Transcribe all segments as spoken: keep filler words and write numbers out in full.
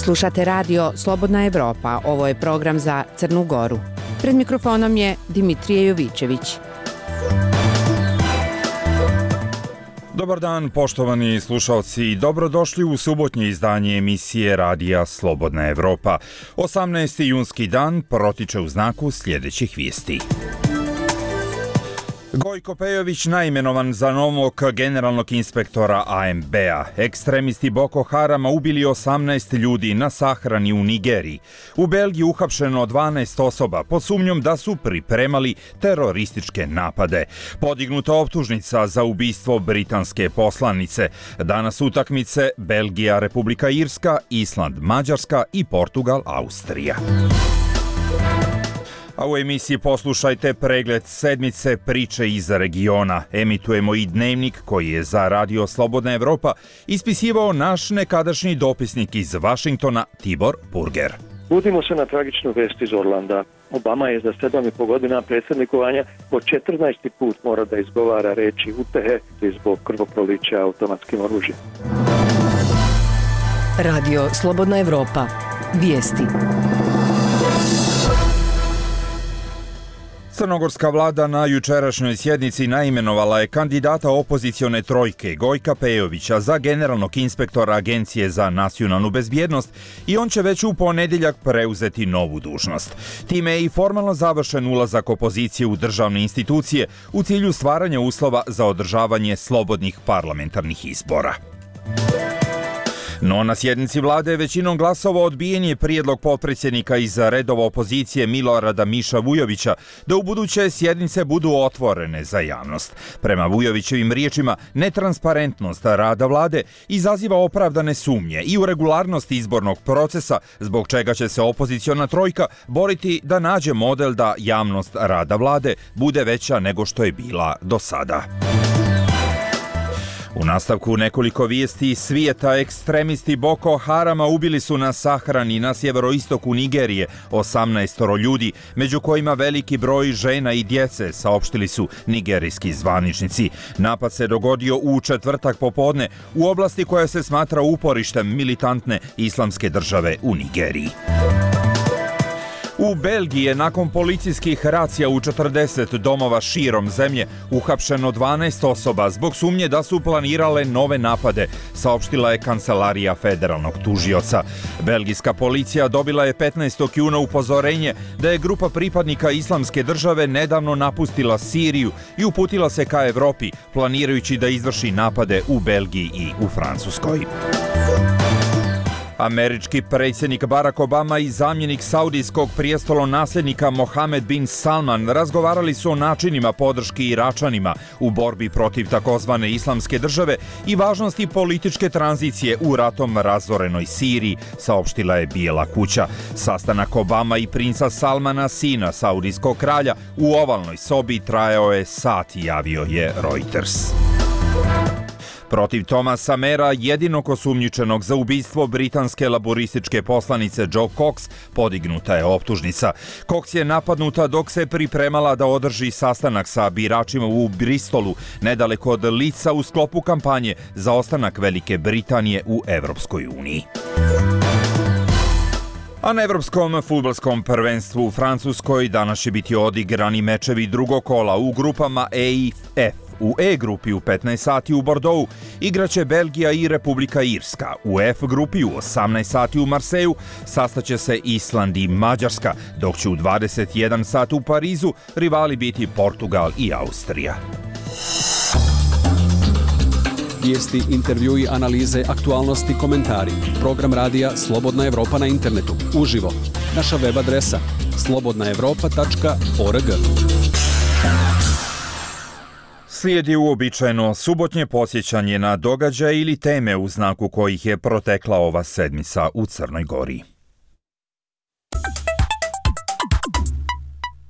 Slušate radio Slobodna Evropa, ovo je program za Crnu Goru. Pred mikrofonom je Dimitrije Jovićević. Dobar dan, poštovani slušalci, dobrodošli u subotnje izdanje emisije radija Slobodna Evropa. osamnaesti junski dan protiče u znaku sljedećih vijesti. Gojko Pejović naimenovan za novog generalnog inspektora A M B-a. Ekstremisti Boko Harama ubili osamnaest ljudi na sahrani u Nigeriji. U Belgiji uhapšeno dvanaest osoba pod sumnjom da su pripremali terorističke napade. Podignuta optužnica za ubistvo britanske poslanice. Danas utakmice Belgija, Republika Irska, Island, Mađarska i Portugal, Austrija. A u emisiji poslušajte pregled sedmice priče iz regiona. Emitujemo i dnevnik koji je za radio Slobodna Evropa ispisivao naš nekadašnji dopisnik iz Vašingtona Tibor Burger. Budimo se na tragičnu vest iz Orlanda. Obama je za sedam i po godina predsjednikovanja po četrnaesti put mora da izgovara reči utehe zbog krvoprolića automatskim oružjem. Radio Slobodna Evropa. Vijesti. Crnogorska vlada na jučerašnjoj sjednici naimenovala je kandidata opozicione trojke Gojka Pejovića za generalnog inspektora Agencije za nacionalnu bezbjednost i on će već u ponedjeljak preuzeti novu dužnost. Time je i formalno završen ulazak opozicije u državne institucije u cilju stvaranja uslova za održavanje slobodnih parlamentarnih izbora. No na sjednici vlade većinom glasova odbijen je prijedlog potpredsjednika iz redova opozicije Milorada Miša Vujovića da ubuduće sjednice budu otvorene za javnost. Prema Vujovićevim riječima, netransparentnost rada vlade izaziva opravdane sumnje i u regularnost izbornog procesa, zbog čega će se opoziciona trojka boriti da nađe model da javnost rada vlade bude veća nego što je bila do sada. U nastavku nekoliko vijesti iz svijeta. Ekstremisti Boko Harama ubili su na sahrani na sjeveroistoku Nigerije osamnaest ljudi, među kojima veliki broj žena i djece, saopštili su nigerijski zvaničnici. Napad se dogodio u četvrtak popodne u oblasti koja se smatra uporištem militantne islamske države u Nigeriji. U Belgiji je nakon policijskih racija u četrdeset domova širom zemlje uhapšeno dvanaest osoba zbog sumnje da su planirale nove napade, saopštila je kancelarija federalnog tužioca. Belgijska policija dobila je petnaestog juna upozorenje da je grupa pripadnika islamske države nedavno napustila Siriju i uputila se ka Evropi, planirajući da izvrši napade u Belgiji i u Francuskoj. Američki predsjednik Barack Obama i zamjenik saudijskog prijestolonasljednika Mohamed bin Salman razgovarali su o načinima podrške Iračanima u borbi protiv takozvane islamske države i važnosti političke tranzicije u ratom razorenoj Siriji, saopštila je Bijela kuća. Sastanak Obama i princa Salmana, sina saudijskog kralja, u ovalnoj sobi trajao je sat, javio je Reuters. Protiv Thomasa Mera, jedinog osumnjičenog za ubistvo britanske laborističke poslanice Jo Cox, podignuta je optužnica. Cox je napadnuta dok se pripremala da održi sastanak sa biračima u Bristolu, nedaleko od Leedsa, u sklopu kampanje za ostanak Velike Britanije u Evropskoj uniji. A na Evropskom fudbalskom prvenstvu u Francuskoj danas će biti odigrani mečevi drugog kola u grupama E i F. U E grupi u petnaest sati u Bordeauxu igraće Belgija i Republika Irska. U F grupi u osamnaest sati u Marseju sastaće se Island i Mađarska, dok će u dvadeset jedan sati u Parizu rivali biti Portugal i Austrija. Vijesti, intervjui, analize, aktualnosti, komentari. Program radija Slobodna Evropa na internetu. Uživo. Naša web adresa slobodna evropa tačka org. Slijedi uobičajeno subotnje podsjećanje na događaje ili teme u znaku kojih je protekla ova sedmica u Crnoj Gori.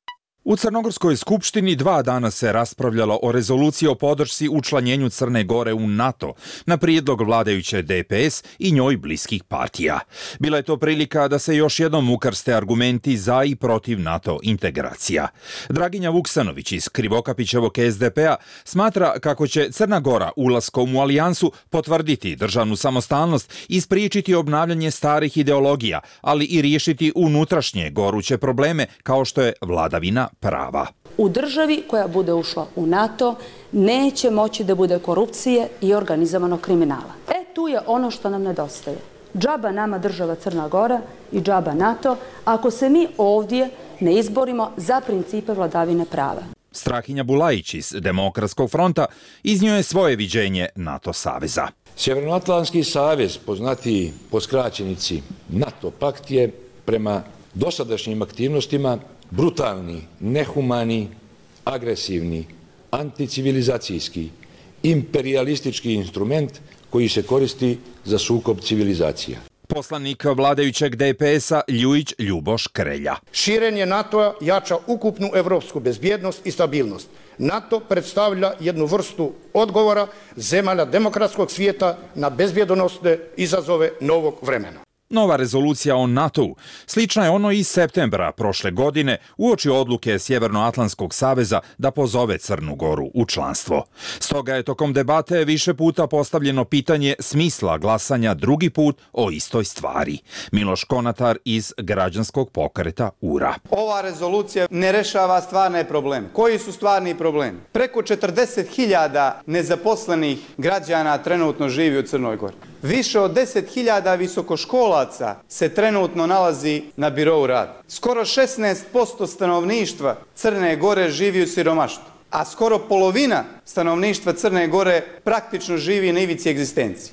U Crnogorskoj skupštini dva dana se raspravljalo o rezoluciji o podršci učlanjenju Crne Gore u NATO na prijedlog vladajuće D P S i njoj bliskih partija. Bila je to prilika da se još jednom ukrste argumenti za i protiv NATO integracija. Draginja Vuksanović iz Krivokapićevog S D P-a smatra kako će Crna Gora ulaskom u alijansu potvrditi državnu samostalnost i spriječiti obnavljanje starih ideologija, ali i riješiti unutrašnje goruće probleme kao što je vladavina prava. U državi koja bude ušla u NATO neće moći da bude korupcije i organizovanog kriminala. E, tu je ono što nam nedostaje. Džaba nama država Crna Gora i džaba NATO ako se mi ovdje ne izborimo za principe vladavine prava. Strahinja Bulajić iz Demokratskog fronta iznio je svoje viđenje NATO saveza. Sjevernoatlantski savez, poznatiji po skraćenici NATO pakt, je prema dosadašnjim aktivnostima brutalni, nehumani, agresivni, anticivilizacijski, imperialistički instrument koji se koristi za sukob civilizacija. Poslanik vladajućeg D P S-a Ljujić Ljuboš Krelja. Širenje NATO-a jača ukupnu evropsku bezbjednost i stabilnost. NATO predstavlja jednu vrstu odgovora zemalja demokratskog svijeta na bezbjednosne izazove novog vremena. Nova rezolucija o NATO-u slična je ono iz septembra prošle godine uoči odluke Sjevernoatlantskog saveza da pozove Crnu Goru u članstvo. Stoga je tokom debate više puta postavljeno pitanje smisla glasanja drugi put o istoj stvari. Miloš Konatar iz građanskog pokreta U R A. Ova rezolucija ne rešava stvarne probleme. Koji su stvarni problemi? Preko četrdeset hiljada nezaposlenih građana trenutno živi u Crnoj Gori. Više od deset hiljada visokoškolaca se trenutno nalazi na birou rada. Skoro šesnaest posto stanovništva Crne Gore živi u siromaštvu, a skoro polovina stanovništva Crne Gore praktično živi na ivici egzistencije.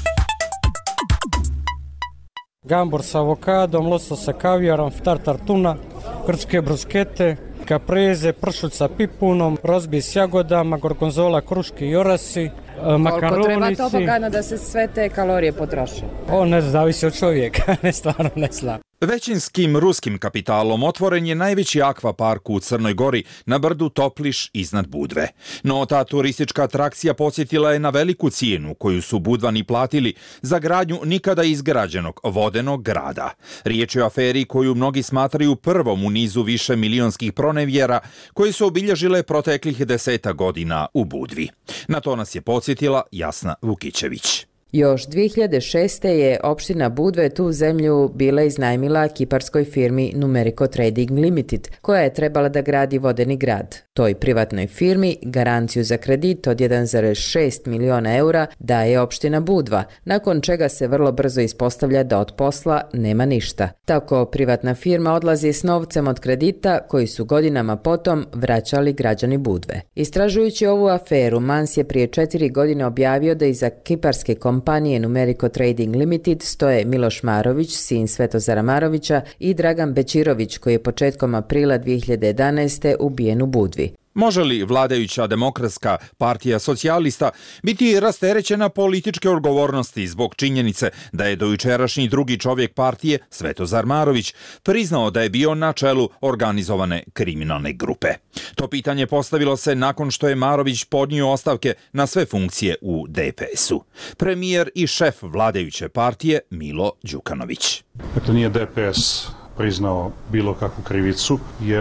Gambur sa avokadom, losos sa kavijarom, tartar tuna, grčke bruskete, kapreze, pršut sa pipunom, rozbi s jagodama, gorgonzola, kruški i orasi, makaronici. Koliko treba topogana da se sve te kalorije potroše? O, ne zavisi od čovjeka, ne stvarno ne znam. Većinskim ruskim kapitalom otvoren je najveći akvapark u Crnoj Gori na brdu Topliš iznad Budve. No ta turistička atrakcija podsjetila je na veliku cijenu koju su Budvani platili za gradnju nikada izgrađenog vodenog grada. Riječ je o aferi koju mnogi smatraju prvom u nizu više milionskih pronevjera koji su obilježile proteklih deseta godina u Budvi. Na to nas je podsjetila Jasna Vukićević. Još dvije hiljade šeste. je opština Budve tu zemlju bila iznajmila kiparskoj firmi Numerico Trading Limited, koja je trebala da gradi vodeni grad. Toj privatnoj firmi garanciju za kredit od jedan zarez šest miliona eura daje opština Budva, nakon čega se vrlo brzo ispostavlja da od posla nema ništa. Tako privatna firma odlazi s novcem od kredita koji su godinama potom vraćali građani Budve. Istražujući ovu aferu, Mans je prije četiri godine objavio da iza kiparske kompanije kompanije Numerico Trading Limited stoje Miloš Marović, sin Svetozara Marovića, i Dragan Bečirović, koji je početkom aprila dvije hiljade jedanaeste. ubijen u Budvi. Može li vladajuća Demokratska partija socijalista biti rasterećena političke odgovornosti zbog činjenice da je dojučerašnji drugi čovjek partije, Svetozar Marović, priznao da je bio na čelu organizovane kriminalne grupe? To pitanje postavilo se nakon što je Marović podnio ostavke na sve funkcije u D P S-u. Premijer i šef vladajuće partije Milo Đukanović. Dakle, nije D P S priznao bilo kakvu krivicu, jer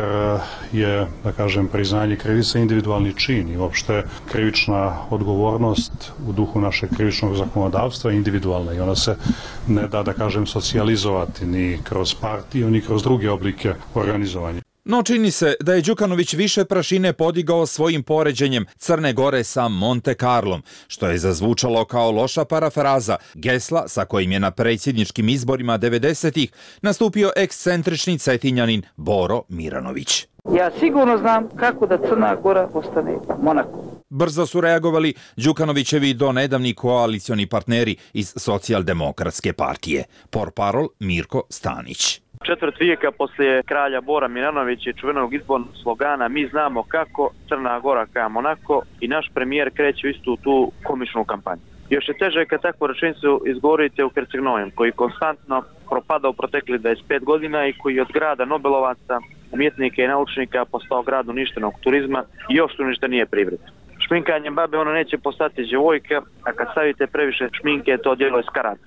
je, da kažem, priznanje krivice individualni čin i uopšte krivična odgovornost u duhu našeg krivičnog zakonodavstva je individualna i ona se ne da, da kažem, socijalizovati ni kroz partiju, ni kroz druge oblike organizovanja. No čini se da je Đukanović više prašine podigao svojim poređenjem Crne Gore sa Monte Carlom, što je zazvučalo kao loša parafraza gesla sa kojim je na predsjedničkim izborima devedesetih nastupio ekscentrični Cetinjanin Boro Miranović. Ja sigurno znam kako da Crna Gora postane Monako. Brzo su reagovali Đukanovićevi do nedavni koalicioni partneri iz Socijaldemokratske partije. Portparol Mirko Stanić. Četvrt vijeka poslije kralja Bora Milanovića i čuvenog izbornog slogana "Mi znamo kako, Crna Gora ka Monako", i naš premijer kreće istu tu komičnu kampanju. Još je teže kad takvu rečenicu izgovorite u Herceg Novom, koji konstantno propada u proteklih dvadeset pet godina i koji od grada Nobelovaca umjetnika i naučnika postao grad uništenog turizma i još uništenije privrede. Šminkanjem babe ona neće postati djevojka, a kad stavite previše šminke to djelo je skarat.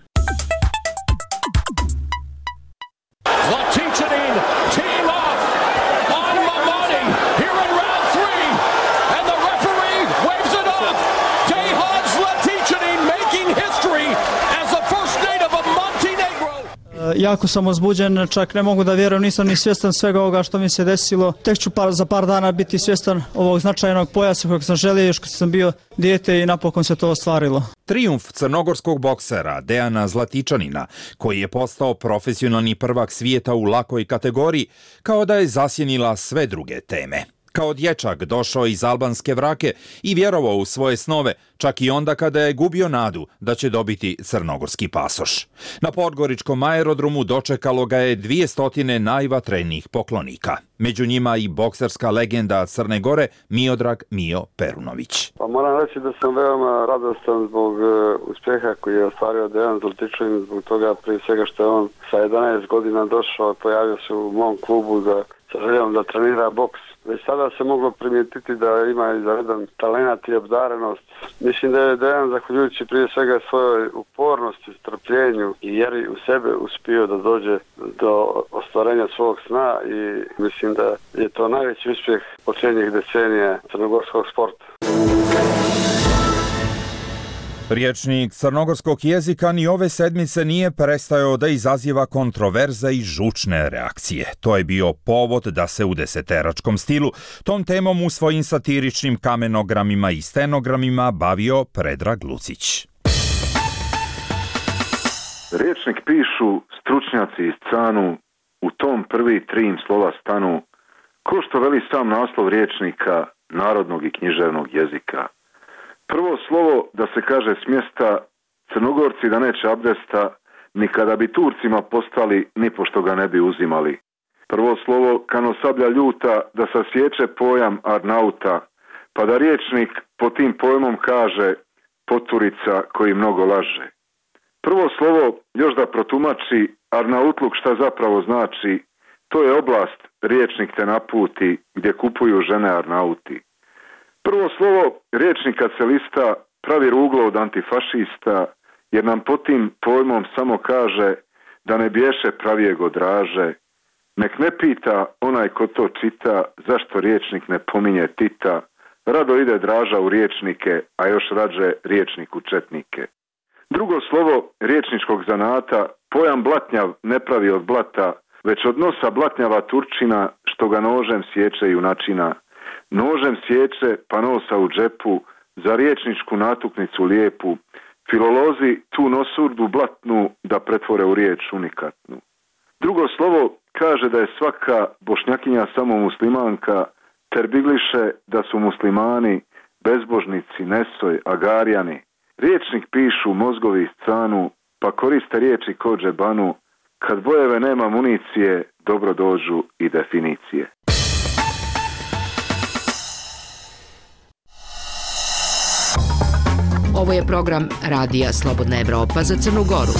Zlaticanin, team off on Mamadi here in round three, and the referee waves it off. Dejan Zlaticanin making history as the first native of Montenegro. Jako sam uzbuđen, čak ne mogu da vjerujem, nisam ni svjestan svega ovoga što mi se desilo. Tek ću par, za par dana biti svjestan ovog značajnog pojasa kojeg sam želio još kad sam bio dijete i napokon se to ostvarilo. Trijumf crnogorskog boksera Dejana Zlatičanina, koji je postao profesionalni prvak svijeta u lakoj kategoriji, kao da je zasjenila sve druge teme. Kao dječak došao iz albanske Vrake i vjerovao u svoje snove, čak i onda kada je gubio nadu da će dobiti crnogorski pasoš. Na podgoričkom aerodromu dočekalo ga je dvije stotine najvatrenijih poklonika. Među njima i bokserska legenda Crne Gore Miodrag Mio Perunović. Pa moram reći da sam veoma radostan zbog uh, uspjeha koji je ostvario Dejan Zlatičanin, zbog toga prije svega što je on sa jedanaest godina došao, pojavio se u mom klubu za, sa željom da trenira boks. Već sada se moglo primijetiti da ima izvanredan talenat i obdarenost. Mislim da je Dejan, zahvaljujući prije svega svojoj upornosti, strpljenju i vjeri u sebe, uspio da dođe do ostvarenja svog sna i mislim da je to najveći uspjeh posljednjih decenija crnogorskog sporta. Rječnik crnogorskog jezika ni ove sedmice nije prestajao da izaziva kontroverze i žučne reakcije. To je bio povod da se u deseteračkom stilu tom temom u svojim satiričnim kamenogramima i stenogramima bavio Predrag Lucić. Rječnik pišu stručnjaci iz Canu, u tom prvi trim slova stanu, ko što veli sam naslov rječnika narodnog i književnog jezika. Prvo slovo da se kaže s mjesta, Crnogorci da neće abdesta, ni kada bi Turcima postali, ni pošto ga ne bi uzimali. Prvo slovo kano sablja ljuta, da sasječe pojam Arnauta, pa da rječnik po tim pojmom kaže poturica koji mnogo laže. Prvo slovo još da protumači Arnautluk šta zapravo znači, to je oblast rječnik te naputi gdje kupuju žene Arnauti. Prvo slovo rječnik kad se lista pravi ruglo od antifašista, jer nam po tim pojmom samo kaže da ne bješe pravijeg odraže. Nek ne pita onaj ko to čita zašto rječnik ne pominje Tita, rado ide draža u rječnike, a još rađe rječnik u četnike. Drugo slovo rječničkog zanata, pojam blatnjav ne pravi od blata, već od nosa blatnjava Turčina što ga nožem sječe junačina. Nožem sječe pa nosa u džepu, za rječničku natuknicu lijepu, filolozi tu nosurdu blatnu da pretvore u riječ unikatnu. Drugo slovo kaže da je svaka bošnjakinja samo muslimanka, ter bigliše da su muslimani, bezbožnici, nesoj, agarjani. Rječnik pišu mozgovi iz Canu, pa koriste riječi ko džebanu, kad bojeve nema municije, dobro dođu i definicije. Ovo je program Radija Slobodna Evropa za Crnu Goru.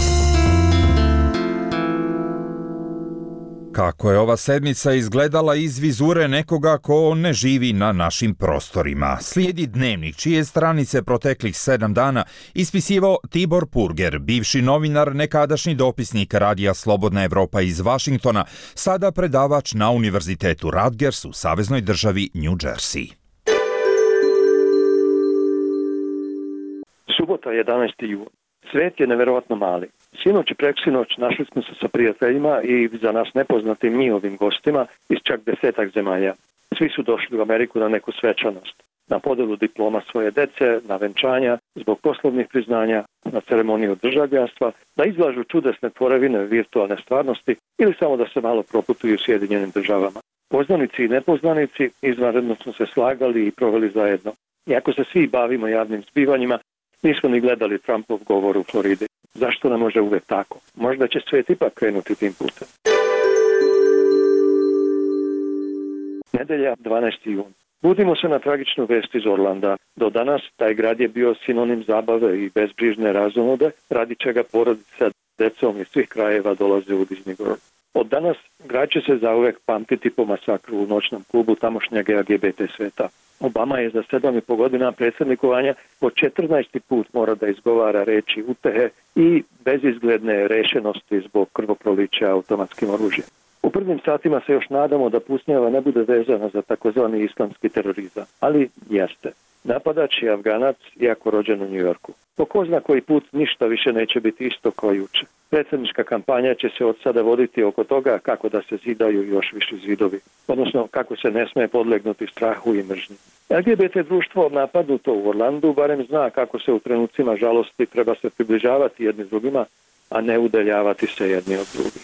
Kako je ova sedmica izgledala iz vizure nekoga ko ne živi na našim prostorima. Slijedi dnevnik čije stranice proteklih sedam dana ispisivao Tibor Purger, bivši novinar, nekadašnji dopisnik Radija Slobodna Evropa iz Vašingtona, sada predavač na Univerzitetu Rutgers u saveznoj državi New Jersey. Subota jedanaesti jun. Svet je neverovatno mali. Sinoć i preksinoć našli smo se sa prijateljima i za nas nepoznatim njihovim gostima iz čak desetak zemalja. Svi su došli u Ameriku na neku svečanost. Na podelu diploma svoje dece, na venčanja, zbog poslovnih priznanja, na ceremoniju državljanstva, da izlažu čudesne tvorevine virtualne stvarnosti ili samo da se malo proputuju u Sjedinjenim državama. Poznanici i nepoznanici izvanredno smo se slagali i proveli zajedno. Iako se svi bavimo javnim zbivanjima, nismo ni gledali Trumpov govor u Floridi. Zašto nam može uvek tako? Možda će svijet ipak krenuti tim putem. Nedelja, dvanaesti jun. Budimo se na tragičnu vest iz Orlanda. Do danas taj grad je bio sinonim zabave i bezbrižne razonode, radi čega porodica decom iz svih krajeva dolaze u Disney World. Od danas grad će se zauvek pamtiti po masakru u noćnom klubu tamošnjeg L G B T sveta. Obama je za sedam i po godina predsjednikovanja po četrnaesti put mora da izgovara reči utehe i bezizgledne rešenosti zbog krvoprolića automatskim oružjem. U prvim satima se još nadamo da pucnjava ne bude vezana za takozvani islamski terorizam, ali jeste. Napadač je Afganac, iako rođen u New Yorku. Po ko zna koji put ništa više neće biti isto kao juče. Predsjednička kampanja će se od sada voditi oko toga kako da se zidaju još viši zidovi, odnosno kako se ne smije podlegnuti strahu i mržnji. L G B T društvo napadnuto u Orlandu barem zna kako se u trenucima žalosti treba se približavati jedni drugima, a ne udaljavati se jedni od drugih.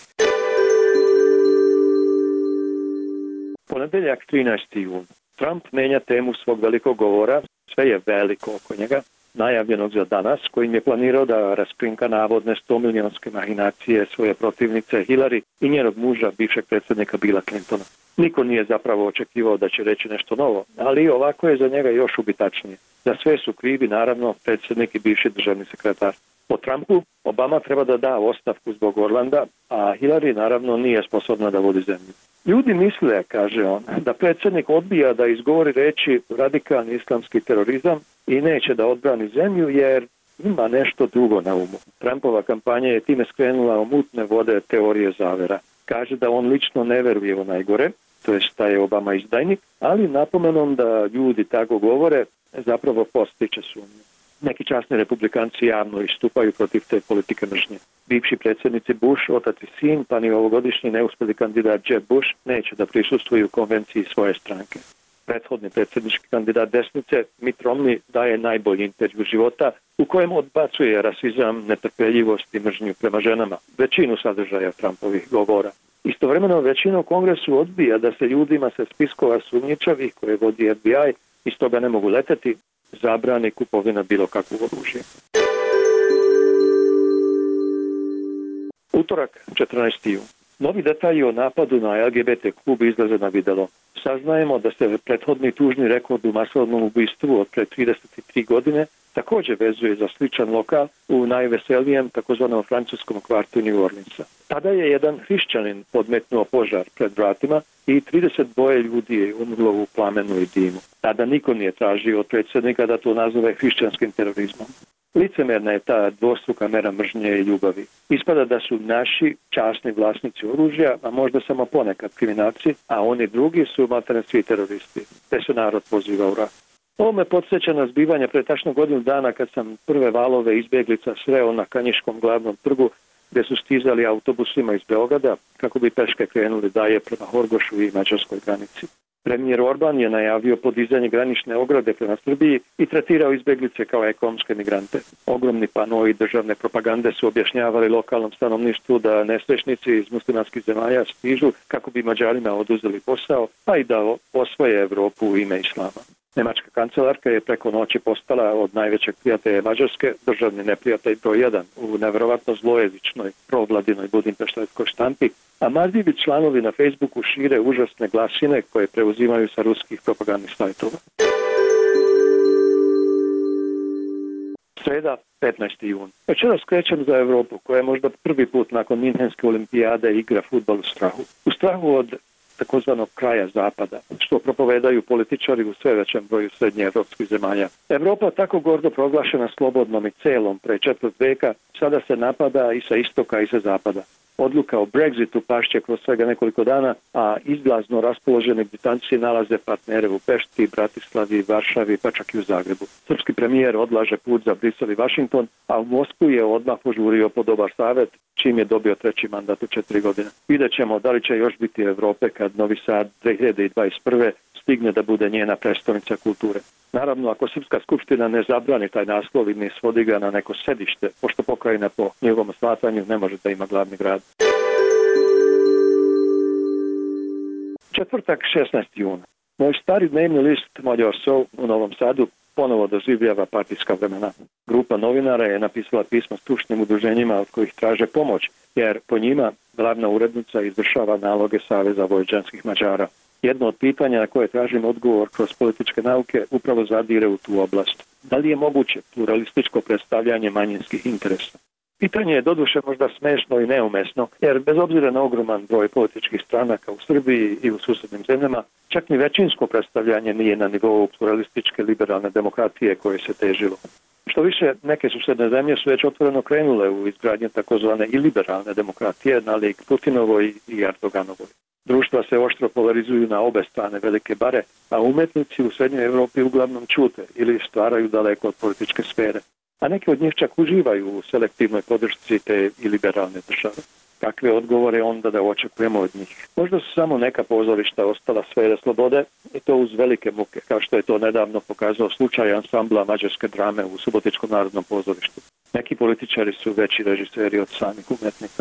Ponedeljak trinaesti jun. Trump menja temu svog velikog govora, sve je veliko oko njega, najavljenog za danas, kojim je planirao da raskrinka navodne sto milionske mahinacije svoje protivnice Hillary i njenog muža, bivšeg predsjednika Billa Clintona. Niko nije zapravo očekivao da će reći nešto novo, ali ovako je za njega još ubitačnije. Za sve su krivi, naravno, predsjednik i bivši državni sekretar. Po Trumpu, Obama treba da da ostavku zbog Orlanda, a Hillary naravno nije sposobna da vodi zemlju. Ljudi misle, kaže on, da predsjednik odbija da izgovori reći radikalni islamski terorizam i neće da odbrani zemlju jer ima nešto drugo na umu. Trumpova kampanja je time skrenula u mutne vode teorije zavera. Kaže da on lično ne veruje u najgore, to je da je Obama izdajnik, ali napomenom da ljudi tako govore zapravo postiče sumnju. Neki časni republikanci javno istupaju protiv te politike mržnje. Bivši predsjednici Bush, otac i sin, pa ni ovogodišnji neuspjeli kandidat Jeb Bush neće da prisustvuju konvenciji svoje stranke. Prethodni predsjednički kandidat desnice Mitt Romney daje najbolji intervju života u kojem odbacuje rasizam, netrpeljivost i mržnju prema ženama, većinu sadržaja Trumpovih govora. Istovremeno većina u Kongresu odbija da se ljudima sa spiskova sumnjičavih koje vodi F B I i stoga ne mogu leteti, zabrani kupovina bilo kakvog oružja. Utorak, četrnaesti jun. Novi detalji o napadu na L G B T klub izlaze na videlo. Saznajemo da se prethodni tužni rekord u masovnom ubistvu od pre trideset tri godine također vezuje za sličan lokal u najveselijem takozvanom francuskom kvartu New Orleansa. Tada je jedan hrišćanin podmetnuo požar pred vratima i trideset dvoje ljudi je umrlo u plamenu i dimu. Tada niko nije tražio od predsjednika da to nazove hrišćanskim terorizmom. Licemerna je ta dvostruka mera mržnje i ljubavi. Ispada da su naši časni vlasnici oružja, a možda samo ponekad kriminalci, a oni drugi su maltene svi teroristi. Te se narod poziva u rat. Ovo me podsjeća na zbivanje pre tačno godinu dana kad sam prve valove izbjeglica sreo na Kanjiškom glavnom trgu gdje su stizali autobusima iz Beograda kako bi peške krenuli dalje prema Horgošu i mađarskoj granici. Premijer Orban je najavio podizanje granične ograde prema Srbiji i tretirao izbjeglice kao ekonomske migrante. Ogromni panoi državne propagande su objašnjavali lokalnom stanovništvu da nesrećnici iz muslimanskih zemalja stižu kako bi Mađarima oduzeli posao, pa i da osvoje Evropu u ime islama. Nemačka kancelarka je preko noći postala od najvećeg prijatelja Mađarske državni neprijatelj broj jedan u nevjerovatno zlojezičnoj provladinoj budimpeštanskoj štampi, a marljivi članovi na Facebooku šire užasne glasine koje preuzimaju sa ruskih propagandnih sajtova. Sreda, petnaesti jun. Večeras krećem za Evropu, koja je možda prvi put nakon Minhenske olimpijade igra fudbal u strahu. U strahu od takozvanog kraja zapada, što propovedaju političari u sve većem broju srednjeevropskih zemalja. Evropa, tako gordo proglašena slobodnom i celom pre četvrt veka, sada se napada i sa istoka i sa zapada. Odluka o Brexitu pašće kroz svega nekoliko dana, a izlazno raspoloženi Britanci nalaze partnere u Pešti, Bratislavi, Varšavi, pa čak i u Zagrebu. Srpski premijer odlaže put za Brisel i Washington, a u Moskvu je odmah požurio po dobar savjet, čim je dobio treći mandat u četiri godine. Vidjet ćemo da li će još biti Evrope kad Novi Sad dve hiljade dvadeset prve stigne da bude njena prestolnica kulture. Naravno, ako Srpska skupština ne zabrani taj naslov i ne svodi ga na neko sedište, pošto pokrajina po njegovom shvatanju ne može da ima glavni grad. Četvrtak, šesnaesti jun. Moj stari dnevni list Magyar Sov u Novom Sadu ponovo doživljava partijska vremena. Grupa novinara je napisala pismo stručnim udruženjima od kojih traže pomoć, jer po njima glavna urednica izvršava naloge Saveza vojvođanskih Mađara. Jedno od pitanja na koje tražim odgovor kroz političke nauke upravo zadire u tu oblast. Da li je moguće pluralističko predstavljanje manjinskih interesa? Pitanje je doduše možda smešno i neumesno, jer bez obzira na ogroman broj političkih stranaka u Srbiji i u susednim zemljama, čak ni većinsko predstavljanje nije na nivou pluralističke liberalne demokratije koje se težilo. Što više, neke susedne zemlje su već otvoreno krenule u izgradnju takozvane i liberalne demokratije, nalik Putinovoj i Erdoganovoj. Društva se oštro polarizuju na obe strane velike bare, a umetnici u Srednjoj Evropi uglavnom ćute ili stvaraju daleko od političke sfere. A neki od njih čak uživaju u selektivnoj podršci te i liberalne države. Kakve odgovore onda da očekujemo od njih? Možda su samo neka pozorišta ostala sfere slobode i to uz velike muke, kao što je to nedavno pokazao slučaj ansambla mađarske drame u Subotičkom narodnom pozorištu. Neki političari su veći režiseri od samih umetnika.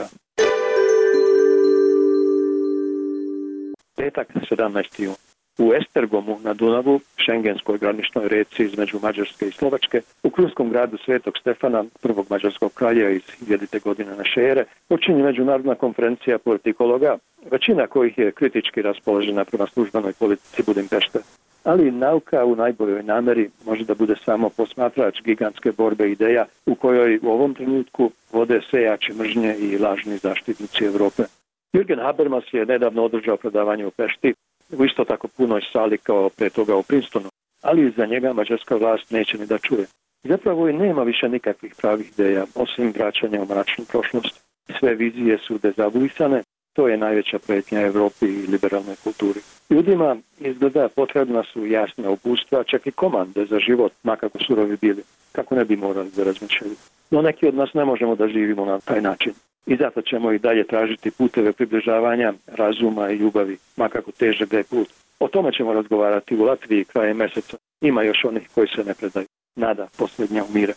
Petak, sedamnaesti jun. U Esztergomu na Dunavu, šengenskoj graničnoj reci između Mađarske i Slovačke, u krunskom gradu Svetog Stefana, prvog mađarskog kralja iz hiljadite godine naše ere, počinje međunarodna konferencija politikologa, većina kojih je kritički raspoložena prema službenoj politici Budimpešte. Ali nauka u najboljoj nameri može da bude samo posmatrač gigantske borbe ideja u kojoj u ovom trenutku vode sejači mržnje i lažni zaštitnici Evrope. Jürgen Habermas je nedavno održao predavanje u Pešti, u isto tako punoj sali kao pre toga u Princetonu, ali za njega mađarska vlast neće ni da čuje. Zapravo i nema više nikakvih pravih ideja, osim vraćanja u mračnu prošlost. Sve vizije su dezavuisane, to je najveća pretnja Evropi i liberalnoj kulturi. Ljudima izgleda potrebna su jasna upustva, čak i komande za život, makako surovi bili, kako ne bi morali da razmišljaju. No neki od nas ne možemo da živimo na taj način. I zato ćemo i dalje tražiti puteve približavanja, razuma i ljubavi, makako težak da je put. O tome ćemo razgovarati u Latviji krajem meseca. Ima još onih koji se ne predaju. Nada posljednja umire.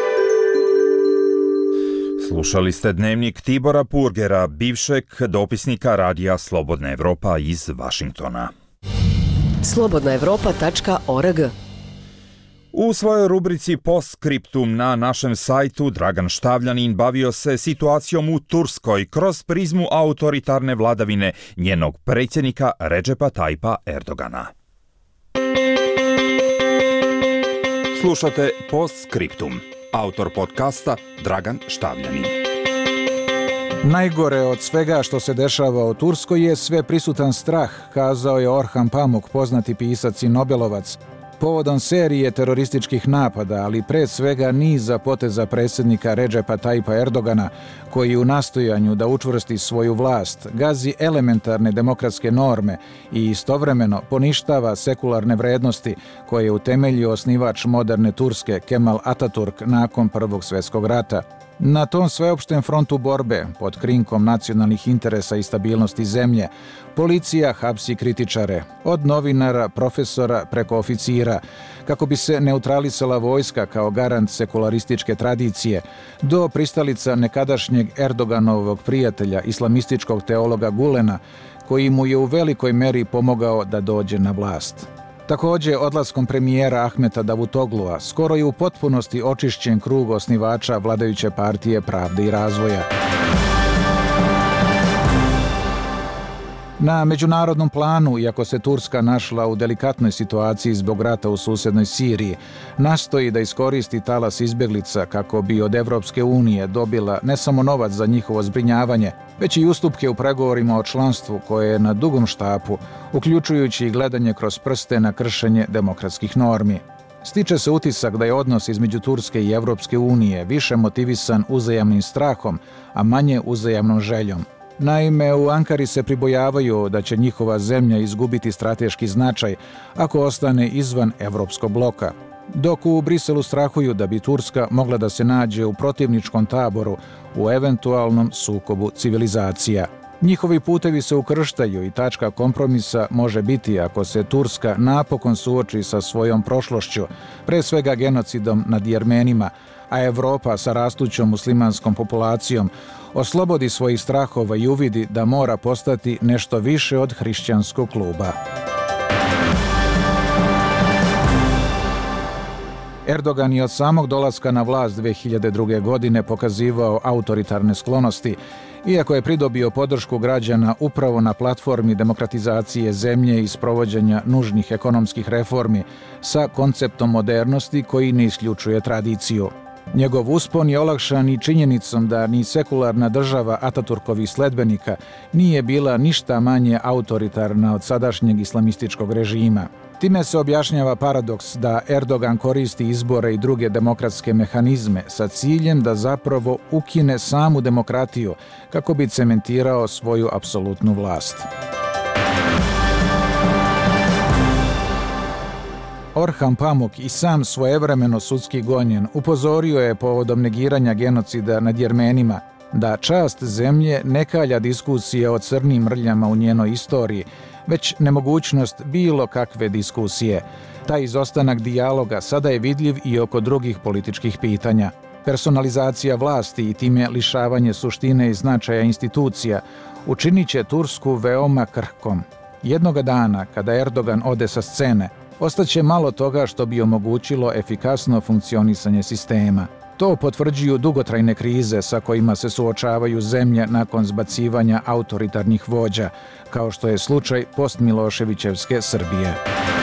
Slušali ste dnevnik Tibora Purgera, bivšeg dopisnika radija Slobodna Evropa iz Vašingtona. slobodna evropa tačka org. U svojoj rubrici Postscriptum na našem sajtu Dragan Štavljanin bavio se situacijom u Turskoj kroz prizmu autoritarne vladavine njenog predsjednika Redžepa Tajpa Erdogana. Slušate Postscriptum. Autor podcasta Dragan Štavljanin. Najgore od svega što se dešava u Turskoj je sve prisutan strah, kazao je Orhan Pamuk, poznati pisac i Nobelovac, povodom serije terorističkih napada, ali pre svega niza poteza predsjednika Redžepa Tajpa Erdogana, koji u nastojanju da učvrsti svoju vlast gazi elementarne demokratske norme i istovremeno poništava sekularne vrednosti koje je utemeljio osnivač moderne Turske Kemal Ataturk nakon Prvog svjetskog rata. Na tom sveopštem frontu borbe, pod krinkom nacionalnih interesa i stabilnosti zemlje, policija hapsi kritičare, od novinara, profesora preko oficira, kako bi se neutralisala vojska kao garant sekularističke tradicije, do pristalica nekadašnjeg Erdoganovog prijatelja, islamističkog teologa Gulena, koji mu je u velikoj meri pomogao da dođe na vlast. Također, odlaskom premijera Ahmeta Davutoglua skoro je u potpunosti očišćen krug osnivača vladajuće partije Pravde i razvoja. Na međunarodnom planu, iako se Turska našla u delikatnoj situaciji zbog rata u susednoj Siriji, nastoji da iskoristi talas izbjeglica kako bi od Evropske unije dobila ne samo novac za njihovo zbrinjavanje, već i ustupke u pregovorima o članstvu koje je na dugom štapu, uključujući i gledanje kroz prste na kršenje demokratskih normi. Stiče se utisak da je odnos između Turske i Evropske unije više motivisan uzajamnim strahom, a manje uzajamnom željom. Naime, u Ankari se pribojavaju da će njihova zemlja izgubiti strateški značaj ako ostane izvan evropskog bloka, dok u Briselu strahuju da bi Turska mogla da se nađe u protivničkom taboru u eventualnom sukobu civilizacija. Njihovi putevi se ukrštaju i tačka kompromisa može biti ako se Turska napokon suoči sa svojom prošlošću, pre svega genocidom nad Jermenima, a Evropa sa rastućom muslimanskom populacijom oslobodi svojih strahova i uvidi da mora postati nešto više od hrišćanskog kluba. Erdogan je od samog dolaska na vlast dve hiljade druge. godine pokazivao autoritarne sklonosti, iako je pridobio podršku građana upravo na platformi demokratizacije zemlje i sprovođenja nužnih ekonomskih reformi sa konceptom modernosti koji ne isključuje tradiciju. Njegov uspon je olakšan i činjenicom da ni sekularna država Ataturkovih sledbenika nije bila ništa manje autoritarna od sadašnjeg islamističkog režima. Time se objašnjava paradoks da Erdogan koristi izbore i druge demokratske mehanizme sa ciljem da zapravo ukine samu demokratiju kako bi cementirao svoju apsolutnu vlast. Orhan Pamuk, i sam svojevremeno sudski gonjen, upozorio je povodom negiranja genocida nad Jermenima da čast zemlje ne kalja diskusije o crnim mrljama u njenoj istoriji, već nemogućnost bilo kakve diskusije. Taj izostanak dijaloga sada je vidljiv i oko drugih političkih pitanja. Personalizacija vlasti i time lišavanje suštine i značaja institucija učinit će Tursku veoma krhkom. Jednoga dana, kada Erdogan ode sa scene, ostaće malo toga što bi omogućilo efikasno funkcionisanje sistema. To potvrđuju dugotrajne krize sa kojima se suočavaju zemlje nakon zbacivanja autoritarnih vođa, kao što je slučaj postmiloševićevske Srbije.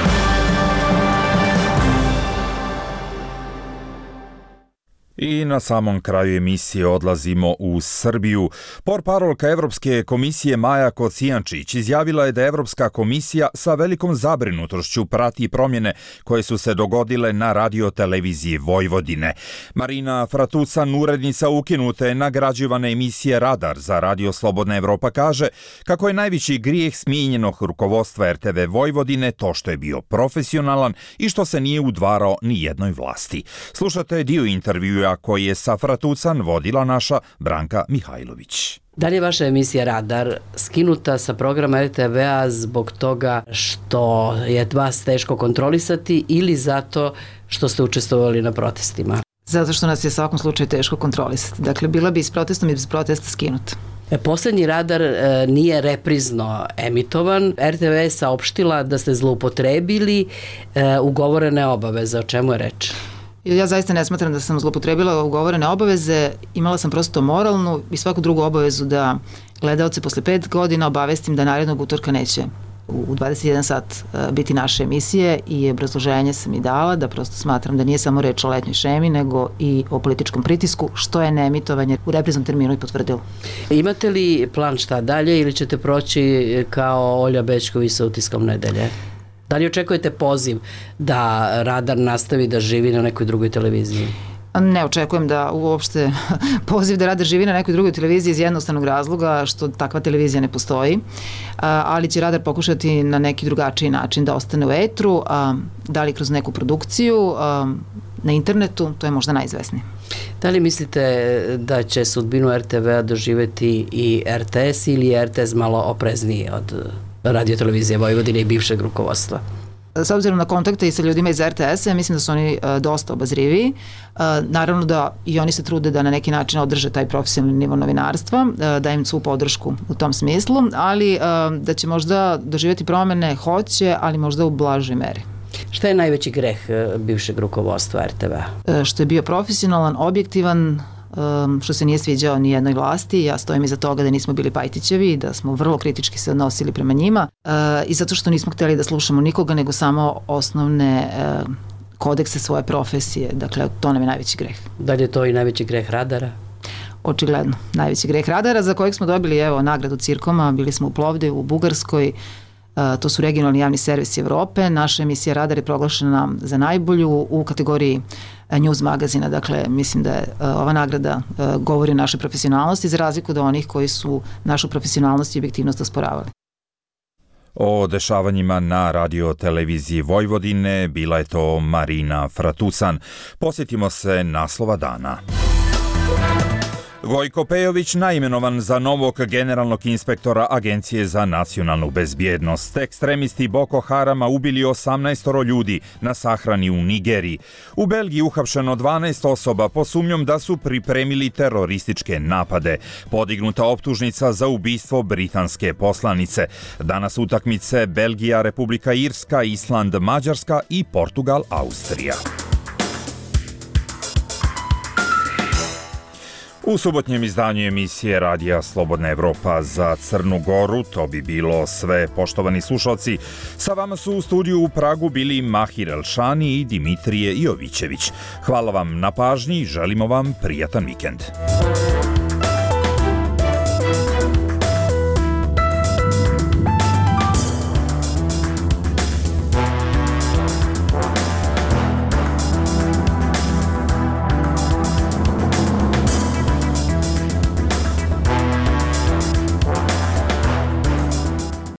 I na samom kraju emisije odlazimo u Srbiju. Portparolka Evropske komisije Maja Kocijančić izjavila je da Evropska komisija sa velikom zabrinutošću prati promjene koje su se dogodile na radioteleviziji Vojvodine. Marina Fratucan, urednica ukinute nagrađivane emisije Radar za Radio Slobodna Evropa, kaže kako je najveći grijeh smijenjenog rukovodstva er te ve Vojvodine to što je bio profesionalan i što se nije udvarao ni jednoj vlasti. Slušate dio intervjua koji je sa Fratucan vodila naša Branka Mihajlović. Da li je vaša emisija Radar skinuta sa programa er te vea zbog toga što je vas teško kontrolisati ili zato što ste učestvovali na protestima? Zato što nas je u svakom slučaju teško kontrolisati. Dakle, bila bi s protestom i bez protesta skinuta. Poslednji Radar e, nije reprizno emitovan. er te ve je saopštila da ste zloupotrebili e, ugovorene obaveze. O čemu je reč? Ja zaista ne smatram da sam zloupotrebila ugovorene obaveze, imala sam prosto moralnu i svaku drugu obavezu da gledaoce posle pet godina obavestim da narednog utorka neće u dvadeset jedan sat biti naše emisije i obrazloženje sam i dala da prosto smatram da nije samo reč o letnjoj šemi nego i o političkom pritisku, što je neemitovanje u repriznom terminu i potvrdilo. Imate li plan šta dalje ili ćete proći kao Olja Bećković sa Utiskom nedelje? Da li očekujete poziv da Radar nastavi da živi na nekoj drugoj televiziji? Ne očekujem da uopšte poziv da Radar živi na nekoj drugoj televiziji iz jednostavnog razloga što takva televizija ne postoji, ali će Radar pokušati na neki drugačiji način da ostane u etru, da li kroz neku produkciju, na internetu, to je možda najizvesnije. Da li mislite da će sudbinu er te vea doživeti i er te es ili je er te es malo oprezniji od radiotelevizije Vojvodine i bivšeg rukovodstva? S obzirom na kontakte i sa ljudima iz er te es-a, mislim da su oni uh, dosta obazriviji. Uh, naravno da i oni se trude da na neki način održe taj profesionalni nivo novinarstva, uh, da im svu podršku u tom smislu, ali uh, da će možda doživjeti promene, hoće, ali možda u blažoj meri. Šta je najveći greh uh, bivšeg rukovodstva er te vea? Uh, što je bio profesionalan, objektivan, Um, što se nije sviđao ni jednoj vlasti. Ja stojim iza toga da nismo bili Pajtićevi, da smo vrlo kritički se odnosili prema njima uh, i zato što nismo htjeli da slušamo nikoga nego samo osnovne uh, kodekse svoje profesije. Dakle, to nam je najveći greh. Da li je to i najveći greh Radara? Očigledno, najveći greh Radara za kojeg smo dobili evo nagradu Cirkoma, bili smo u Plovdivu, u Bugarskoj. Uh, to su regionalni javni servisi Evrope. Naša emisija Radar je proglašena za najbolju u kategoriji News magazina. Dakle, mislim da je uh, ova nagrada uh, govori o našoj profesionalnosti za razliku od onih koji su našu profesionalnost i objektivnost osporavali. O dešavanjima na radioteleviziji Vojvodine bila je to Marina Fratucan. Posjetimo se naslova dana. Gojko Pejović naimenovan za novog generalnog inspektora Agencije za nacionalnu bezbjednost. Ekstremisti Boko Harama ubili osamnaestoro ljudi na sahrani u Nigeriji. U Belgiji uhapšeno dvanaest osoba po sumnjom da su pripremili terorističke napade. Podignuta optužnica za ubistvo britanske poslanice. Danas utakmice Belgija, Republika Irska, Island, Mađarska i Portugal, Austrija. U subotnjem izdanju emisije Radija Slobodna Evropa za Crnu Goru to bi bilo sve, poštovani slušalci. Sa vama su u studiju u Pragu bili Mahir Elšani i Dimitrije Jovićević. Hvala vam na pažnji i želimo vam prijatan vikend.